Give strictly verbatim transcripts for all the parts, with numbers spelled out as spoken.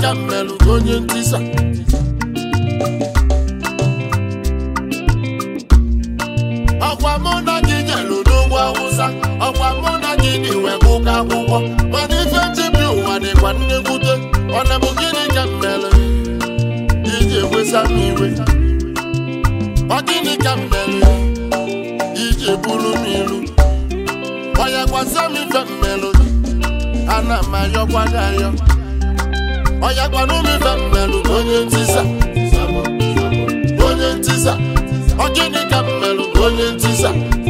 ka mmelu onye ntisa ọkwa mụ na gị jelu n'ugwu Awụsa ọkwa mụ na gị dị wee gụka akwụkwọ mana ife njibi ụwa dịkwa nnekwute ọ na bụ gịnị ka mmelu iji ewesa m iwe ọ gịnị ka mmelu iji buru m ilu ọ ya gwasa m ife mmelu ana m ayọkwa gị ayọ ọ ya gwanụ m ife mmelu onye ntisa onye ntisa ọ gịnị ka mmelu onye ntisa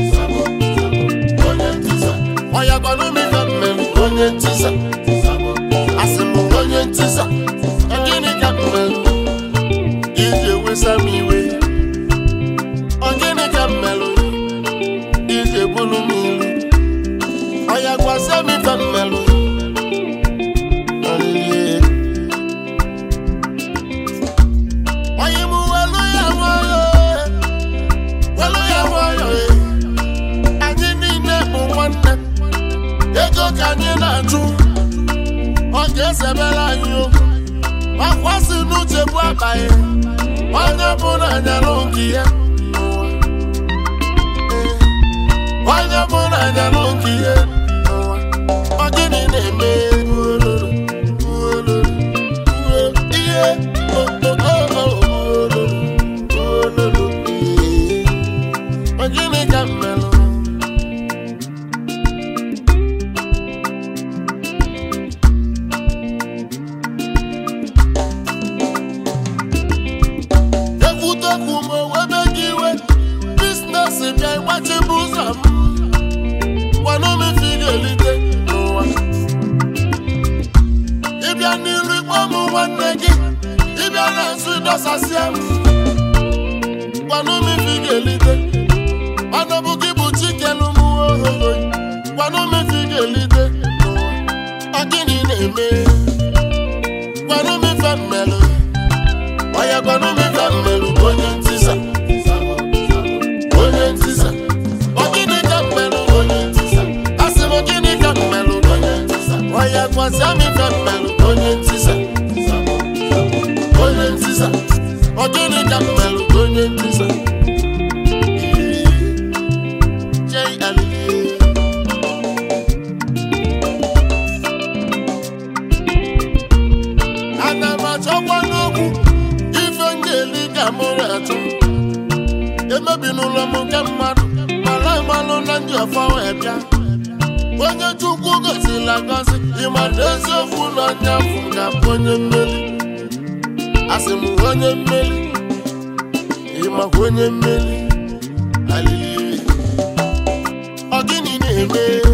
onye ntisa ọ ya gwanụ m ife mmelu onye ntisa asị m onye ntisa ọ gịnị ka mmelu iji ewesa m iwe ọ gịnị ka mmelu iji ebulu m ilu ọ ya gwasa m ife mmelu ego ka anyị na-ajụ ọ ga-esebere anyị okwu akwasị n'uche bụ abaghị onye bụ na anyalụ nke ya onye bụ na anyalụ nke ya ọ gịnị na-eme ihe ọ gịnị ka mmelụ ịbịa n'iru ikpe ọmụ nwanne gị ịbịa na-asụ dọsasịa m gwanụ m ife ị ga-elite ọnọbụ gị bụ chikelu m ohoho gwanụ m ife ị ga-elite ọ gịnị na-eme gwanụ m ife mmelụ ọya gwanụ m ife mmelụ onye ntisa onye ntisa ọ gịnị ka mmelụ onye ntisa asị m gịnị ka mmelụ onye ntisa ọya gwasịa m ife mmelụ onye ntisa onye ntisa ọ gịnị ka mmelụ onye ntisa ana m achọkwa n'okwu ife ngeli ka mụrụ atụ emebi n'ụlọ m nke mmadụ mara malụ na ndị ọfọ wee bịa onye Chukwu gozila gozi ịmara eziokwu na onye afọ ga-abụ onye mmeri asị m onye mmeri ịmakwa onye mmeri alili ọ gịnị na-eme